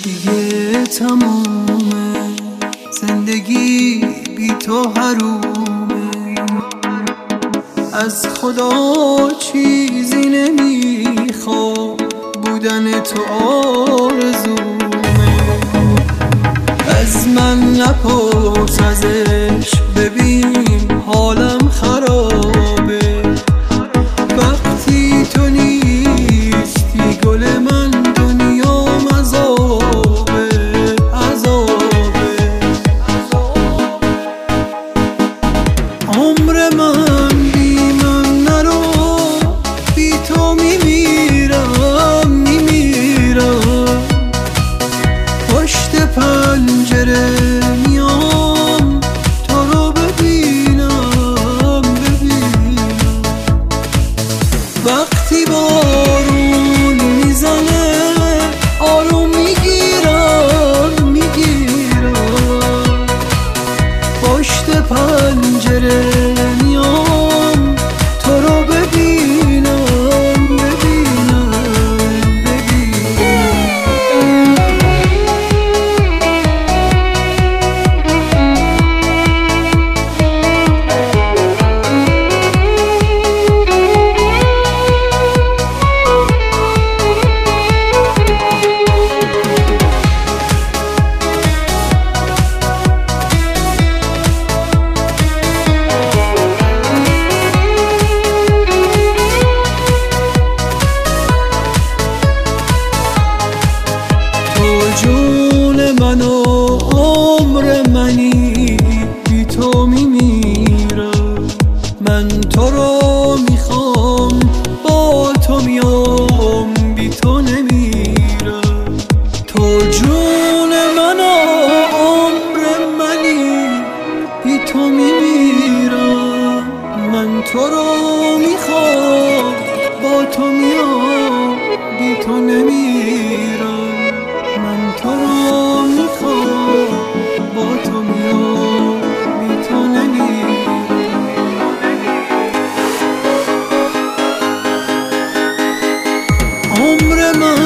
دیگه تمومه، زندگی بی تو حرومه. از خدا چیزی نمیخوام، بودن تو آرزومه. از من نپرس ازش، ببین حالم خرابه. وقتی تو نیستی گل من، دنیام عذابه عذابه. عمر من بی من نرو، بی تو میمیرم میمیرم. پشت پنجره میام تو رو ببینم ببینم. وقتی بارون میزنه آروم میگیرم میگیرم. پشت پنجره میام تو رو ببینم ببینم جون من و عمر منی، بی تو میمیرم. من تو رو میخوام، با تو میام، بی تو نمیرم. تو جون من و عمر منی، بی تو میمیرم. من تو رو میخوام، با تو میام، بی تو نمیرم. من تو رو میخوام، با تو میام، بی تو نمیرم. عمر من